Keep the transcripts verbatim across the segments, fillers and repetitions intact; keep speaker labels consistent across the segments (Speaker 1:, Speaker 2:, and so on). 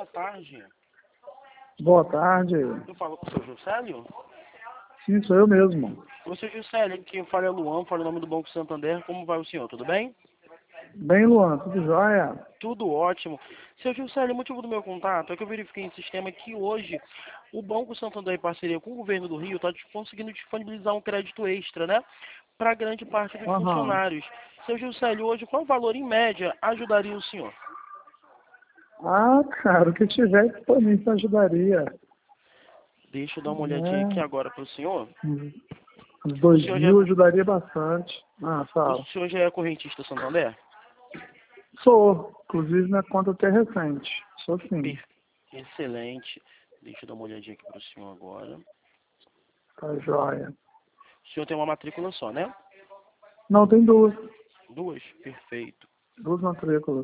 Speaker 1: tarde.
Speaker 2: Boa tarde.
Speaker 1: Eu falo com o seu Juscelio?
Speaker 2: Sim, sou eu mesmo.
Speaker 1: Ô, seu Juscelio, quem fala é Luan, fala o nome do Banco Santander. Como vai o senhor? Tudo bem?
Speaker 2: Bem, Luan, tudo jóia?
Speaker 1: Tudo ótimo. Seu Juscelio, o motivo do meu contato é que eu verifiquei em sistema que hoje o Banco Santander, em parceria com o governo do Rio, está conseguindo disponibilizar um crédito extra, né? Para grande parte dos
Speaker 2: Aham.
Speaker 1: funcionários. Seu Juscelio, hoje, qual valor em média ajudaria o senhor?
Speaker 2: Ah, cara, o que tiver disponível ajudaria.
Speaker 1: Deixa eu dar uma olhadinha aqui
Speaker 2: É,
Speaker 1: agora para o senhor.
Speaker 2: uns uns
Speaker 1: O
Speaker 2: dois
Speaker 1: senhor já é,
Speaker 2: mil ajudaria bastante. Ah,
Speaker 1: o
Speaker 2: fala.
Speaker 1: senhor já é correntista Santander?
Speaker 2: Sou. Inclusive, minha conta até é recente. Sou sim.
Speaker 1: Per- Excelente. Deixa eu dar uma olhadinha aqui para o senhor agora.
Speaker 2: Tá jóia.
Speaker 1: O senhor tem uma matrícula só, né?
Speaker 2: Não, tem duas.
Speaker 1: Duas? Perfeito.
Speaker 2: Duas matrículas.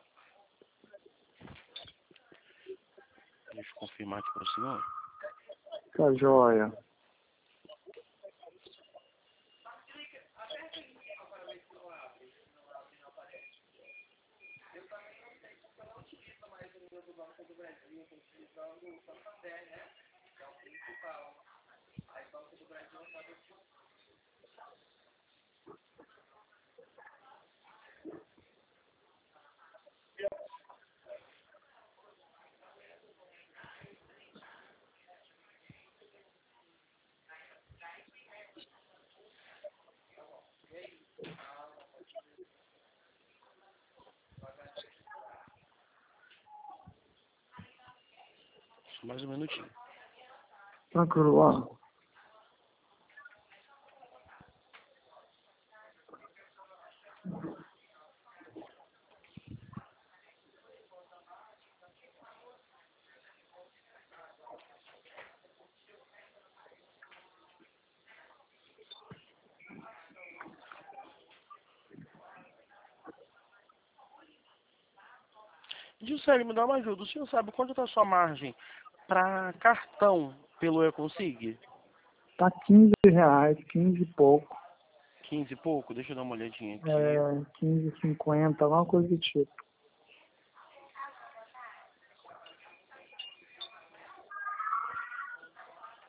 Speaker 1: Deixa eu confirmar aqui para o senhor.
Speaker 2: Tá jóia.
Speaker 1: Só mais um minutinho.
Speaker 2: Tranquilo, Luan.
Speaker 1: Juscelio, me dá uma ajuda. O senhor sabe quanto está a sua margem para cartão pelo Econsig?
Speaker 2: Tá quinze reais, quinze e pouco.
Speaker 1: Quinze e pouco? Deixa eu dar uma olhadinha aqui.
Speaker 2: É, quinze e cinquenta, alguma coisa do tipo.